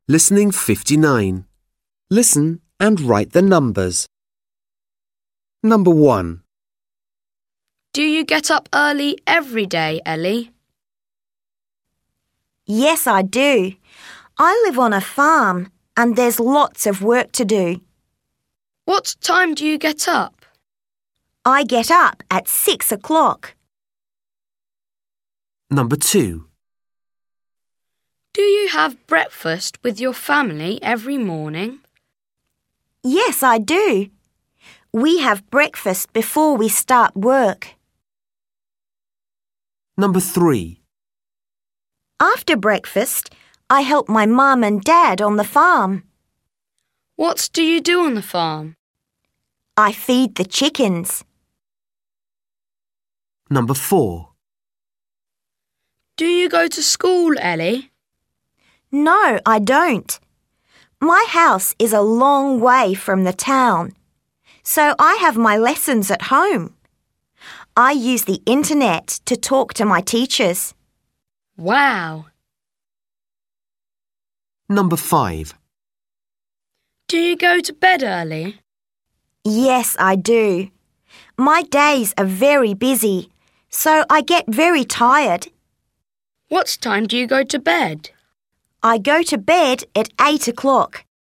Listening 59. Listen and write the numbers. Number 1, Do you get up early every day, Ellie? Yes, I do. I live on a farm and there's lots of work to do. What time do you get up? I get up at 6 o'clock. Number 2, Do you have breakfast with your family every morning? Yes, I do. We have breakfast before we start work. Number 3, After breakfast, I help my mum and dad on the farm. What do you do on the farm? I feed the chickens. Number 4, Do you go to school, Ellie? No, I don't. My house is a long way from the town, so I have my lessons at home. I use the internet to talk to my teachers. Wow! Number 5, Do you go to bed early? Yes, I do. My days are very busy, so I get very tired. What time do you go to bed? I go to bed at 8 o'clock.